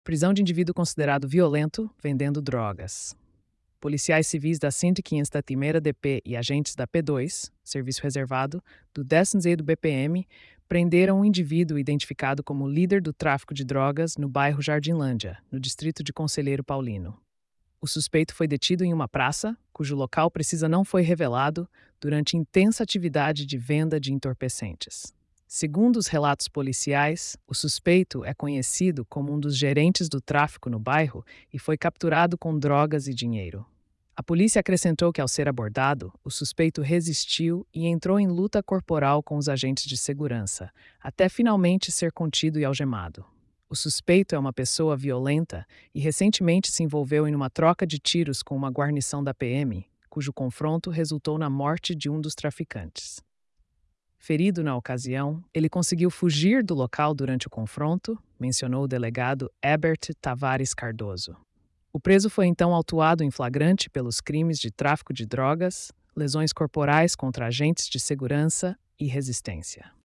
Prisão de indivíduo considerado violento vendendo drogas. Policiais civis da 151ª DP e agentes da P2, Serviço Reservado, do 10º BPM, prenderam um indivíduo identificado como líder do tráfico de drogas no bairro Jardinlândia, no distrito de Conselheiro Paulino. O suspeito foi detido em uma praça, cujo local precisa não foi revelado, durante intensa atividade de venda de entorpecentes. Segundo os relatos policiais, o suspeito é conhecido como um dos gerentes do tráfico no bairro e foi capturado com drogas e dinheiro. A polícia acrescentou que, ao ser abordado, o suspeito resistiu e entrou em luta corporal com os agentes de segurança, até finalmente ser contido e algemado. O suspeito é uma pessoa violenta e recentemente se envolveu em uma troca de tiros com uma guarnição da PM, cujo confronto resultou na morte de um dos traficantes. Ferido na ocasião, ele conseguiu fugir do local durante o confronto, mencionou o delegado Herbert Tavares Cardoso. O preso foi então autuado em flagrante pelos crimes de tráfico de drogas, lesões corporais contra agentes de segurança e resistência.